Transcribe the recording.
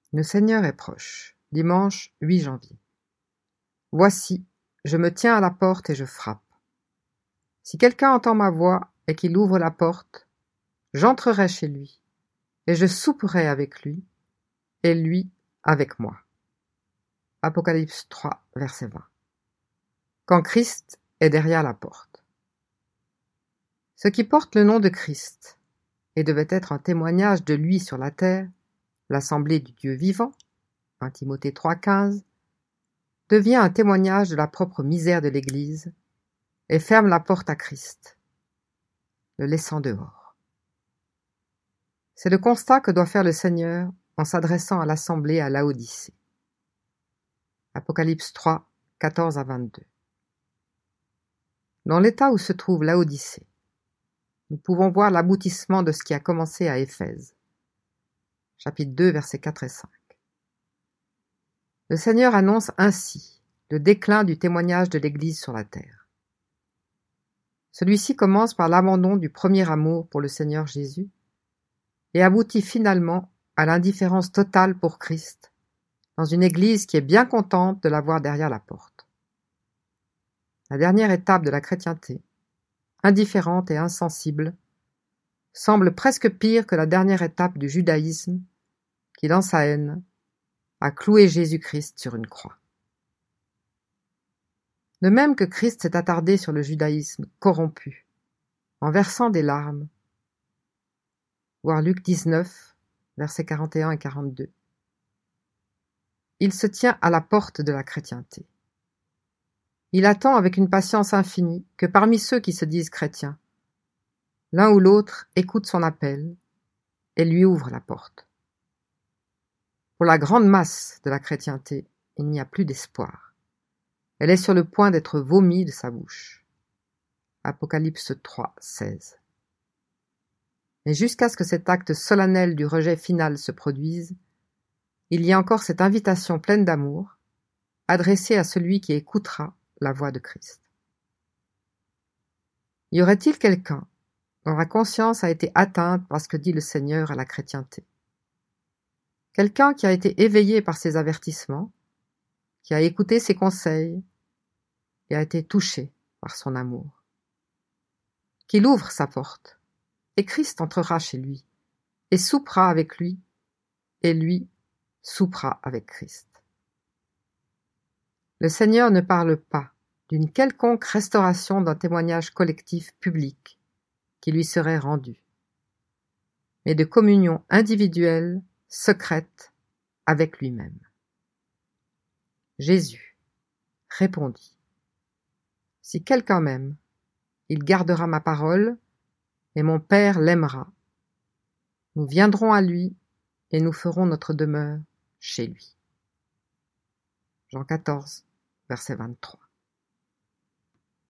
Le Seigneur est proche. Dimanche 8 janvier. Voici, je me tiens à la porte et je frappe. Si quelqu'un entend ma voix et qu'il ouvre la porte, j'entrerai chez lui, et je souperai avec lui, et lui avec moi. Apocalypse 3, verset 20. Quand Christ est derrière la porte. Ce qui porte le nom de Christ, et devait être un témoignage de lui sur la terre, l'assemblée du Dieu vivant, 1 Timothée 3,15, devient un témoignage de la propre misère de l'Église et ferme la porte à Christ, le laissant dehors. C'est le constat que doit faire le Seigneur en s'adressant à l'assemblée à Laodicée. Apocalypse 3, 14 à 22. Dans l'état où se trouve Laodicée, nous pouvons voir l'aboutissement de ce qui a commencé à Éphèse. Chapitre 2, versets 4 et 5. Le Seigneur annonce ainsi le déclin du témoignage de l'Église sur la terre. Celui-ci commence par l'abandon du premier amour pour le Seigneur Jésus et aboutit finalement à l'indifférence totale pour Christ, dans une Église qui est bien contente de l'avoir derrière la porte. La dernière étape de la chrétienté, indifférente et insensible, semble presque pire que la dernière étape du judaïsme qui, dans sa haine, a cloué Jésus-Christ sur une croix. De même que Christ s'est attardé sur le judaïsme corrompu, en versant des larmes, voir Luc 19, versets 41 et 42, il se tient à la porte de la chrétienté. Il attend avec une patience infinie que parmi ceux qui se disent chrétiens, l'un ou l'autre écoute son appel et lui ouvre la porte. Pour la grande masse de la chrétienté, il n'y a plus d'espoir. Elle est sur le point d'être vomie de sa bouche. Apocalypse 3, 16. Mais jusqu'à ce que cet acte solennel du rejet final se produise, il y a encore cette invitation pleine d'amour, adressée à celui qui écoutera la voix de Christ. Y aurait-il quelqu'un dont la conscience a été atteinte par ce que dit le Seigneur à la chrétienté? Quelqu'un qui a été éveillé par ses avertissements, qui a écouté ses conseils et a été touché par son amour. Qu'il ouvre sa porte, et Christ entrera chez lui, et soupera avec lui, et lui soupera avec Christ. Le Seigneur ne parle pas d'une quelconque restauration d'un témoignage collectif public qui lui serait rendu, mais de communion individuelle, secrète, avec lui-même. Jésus répondit, « Si quelqu'un m'aime, il gardera ma parole, et mon Père l'aimera. Nous viendrons à lui, et nous ferons notre demeure chez lui. » Jean 14, verset 23.